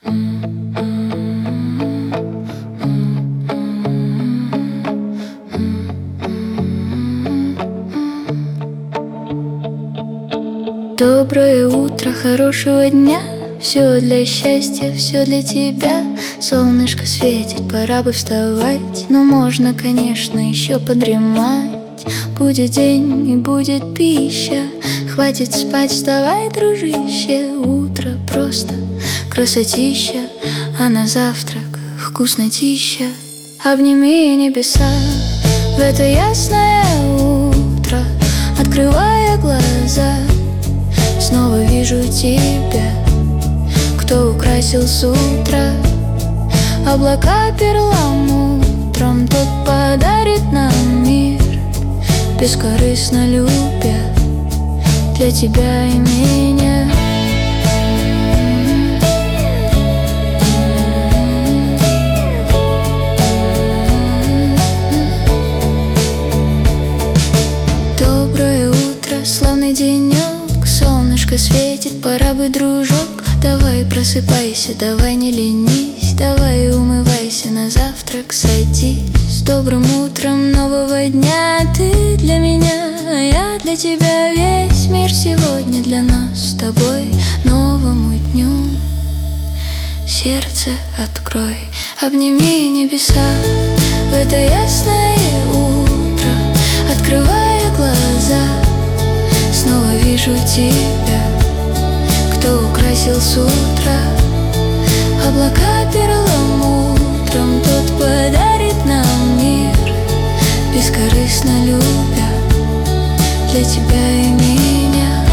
Доброе утро, хорошего дня. Все для счастья, все для тебя. Солнышко светит, пора бы вставать. Но можно, конечно, еще подремать. Будет день и будет пища. Хватит спать, вставай, дружище. Утро просто красотища, а на завтрак вкуснотища. Обними небеса в это ясное утро, открывая глаза. Снова вижу тебя, кто украсил с утра. Облака перламутром, тот подарит нам мир, бескорыстно любя для тебя и меня. Доброе утро, славный денек. Солнышко светит, пора бы, дружок. Давай просыпайся, давай не ленись. Давай умывайся, на завтрак садись. С добрым утром нового дня. Ты для меня, а я для тебя. Весь мир сегодня для нас с тобой. Новому дню сердце открой. Обними небеса в это ясное утро, открывая глаза. Снова вижу тебя, кто украсил с утра. Облака перламутром, тот подарит нам мир, бескорыстно любя для тебя и меня.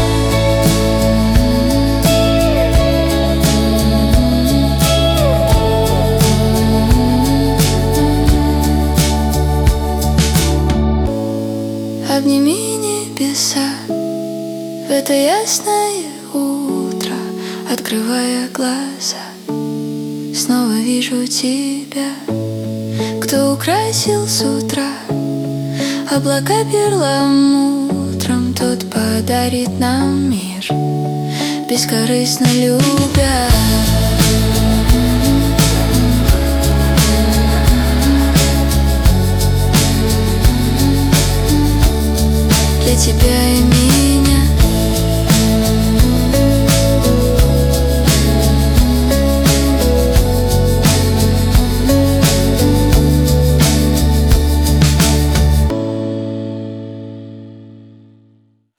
Обними небеса в это ясное утро, открывая глаза. Снова вижу тебя, кто украсил с утра. Облака перламутром, тот подарит нам мир, бескорыстно любя. Для тебя и меня.